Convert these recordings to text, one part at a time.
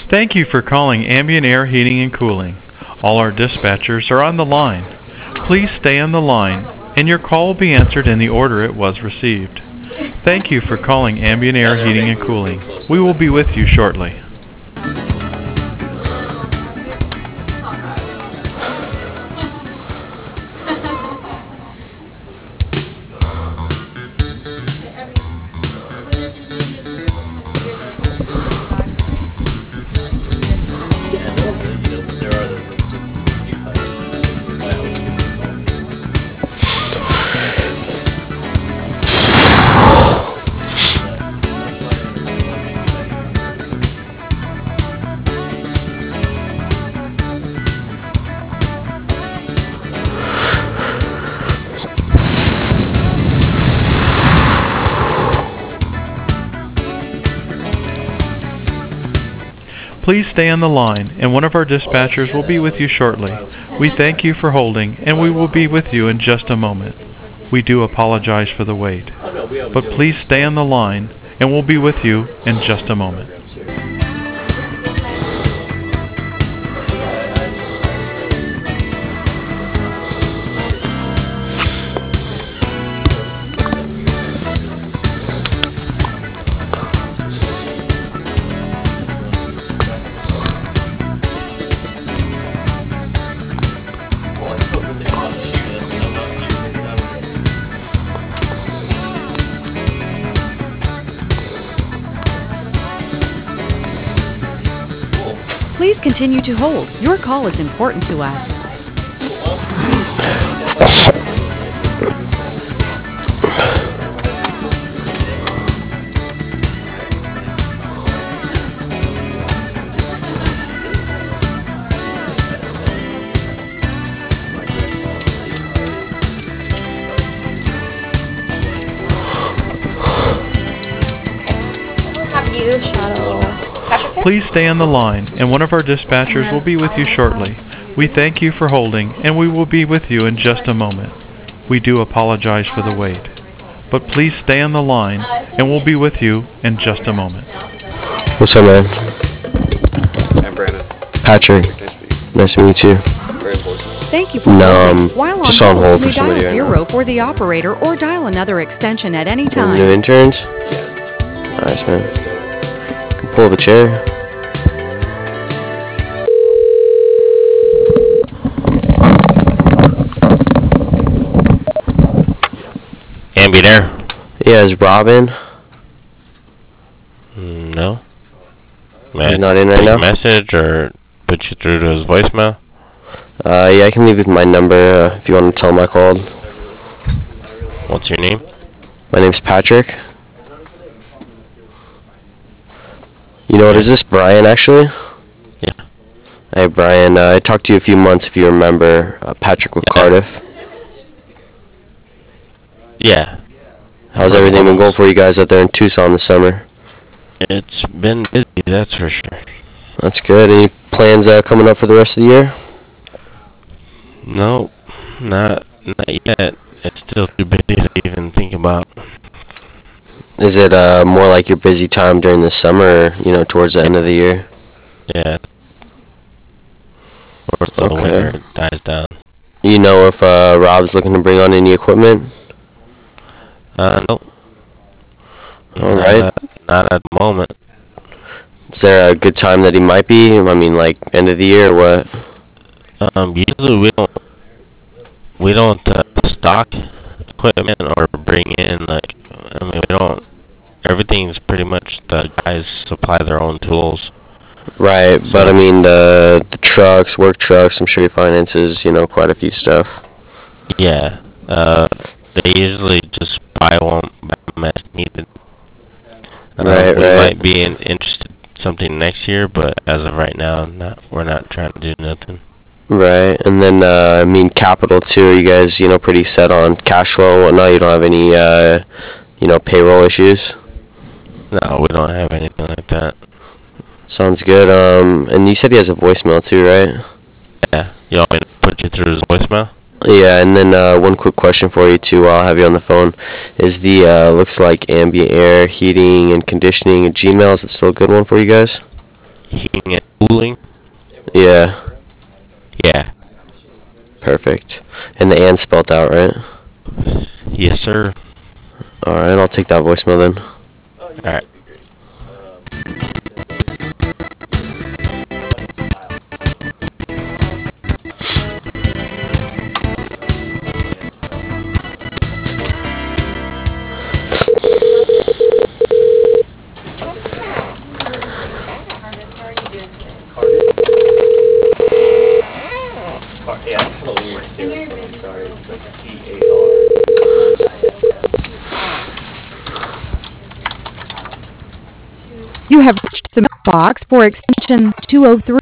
Thank you for calling Ambient Air Heating and Cooling. All our dispatchers are on the line. Please stay on the line, and your call will be answered in the order it was received. Thank you for calling Ambient Air Heating and Cooling. We will be with you shortly. Please stay on the line, and one of our dispatchers will be with you shortly. We thank you for holding, and we will be with you in just a moment. We do apologize for the wait, but please stay on the line, and we'll be with you in just a moment. Please continue to hold. Your call is important to us. Please stay on the line, and one of our dispatchers will be with you shortly. We thank you for holding, and we will be with you in just a moment. We do apologize for the wait, but please stay on the line, and we'll be with you in just a moment. What's up, man? I'm Brandon. Patrick. Nice to meet you. Very important. Thank you for No, holding. While just on on hold you may for somebody dial right now. 0 for the operator or dial another extension at any New time. interns? Yeah. Nice, man. Can pull up a chair. Ambient Air? Yeah, is Robin? No. He's not in right now? Message or put you through to his voicemail? Yeah, I can leave with my number if you want to tell him I called. What's your name? My name's Patrick. You know what, is this Brian, actually? Yeah. Hey, Brian, I talked to you a few months, if you remember. Patrick with Cardiff. Yeah. How's everything been going for you guys out there in Tucson this summer? It's been busy, that's for sure. That's good. Any plans coming up for the rest of the year? No, not yet. It's still too busy to even think about. Is it more like your busy time during the summer, or, towards the end of the year? Yeah. Or the winter dies down. You know if Rob's looking to bring on any equipment? Nope. Alright. Not at the moment. Is there a good time that he might be? I mean, like, end of the year or what? Usually we don't stock equipment or bring in, we don't, everything's pretty much the guys supply their own tools. Right, So- but I mean, the trucks, work trucks, I'm sure he finances, quite a few stuff. Yeah, they usually just buy one as needed. Right. We might be interested in something next year, but as of right now, we're not trying to do nothing. Right, and then, I mean, capital too, are you guys, pretty set on cash flow and whatnot? You don't have any, payroll issues? No, we don't have anything like that. Sounds good. And you said he has a voicemail too, right? Yeah, you want me to put you through his voicemail? Yeah, and then one quick question for you too while I'll have you on the phone. Is the, looks like ambient air, heating, and conditioning at Gmail, is it still a good one for you guys? heating and cooling. Yeah. Yeah. Perfect. And the and spelled out, right? Yes, sir. Alright, I'll take that voicemail then. Alright. Yeah, it's kind of weird too. I'm sorry. It's like CAR. You have reached the mailbox for extension 203.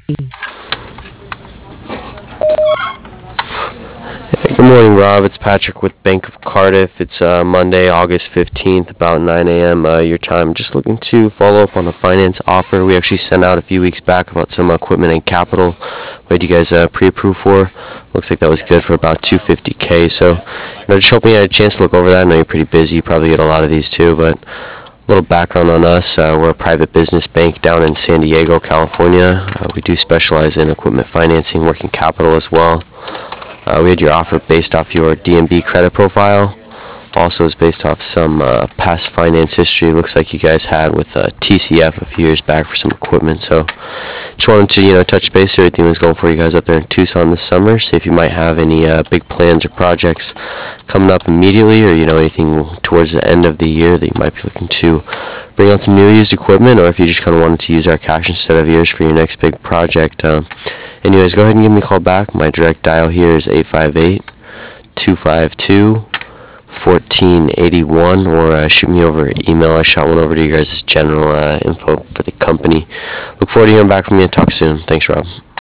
Hey, good morning, Rob. It's Patrick with Bank of Cardiff. It's Monday, August 15th, about 9 a.m. Your time. Just looking to follow up on a finance offer we actually sent out a few weeks back about some equipment and capital. We had you guys pre-approved for. Looks like that was good for about $250K. So, just hoping you had a chance to look over that. I know you're pretty busy. You probably get a lot of these too, but a little background on us. We're a private business bank down in San Diego, California. We do specialize in equipment financing, working capital as well. We had your offer based off your DNB credit profile. Also is based off some past finance history. Looks like you guys had with TCF a few years back for some equipment. So just wanted to touch base. Everything was going for you guys up there in Tucson this summer. See if you might have any big plans or projects coming up immediately, or anything towards the end of the year that you might be looking to bring on some new used equipment, or if you just kind of wanted to use our cash instead of yours for your next big project. Anyways, go ahead and give me a call back. My direct dial here is 858-252-1481, or shoot me over an email. I shot one over to you guys' general info for the company. Look forward to hearing back from you, and talk soon. Thanks, Rob.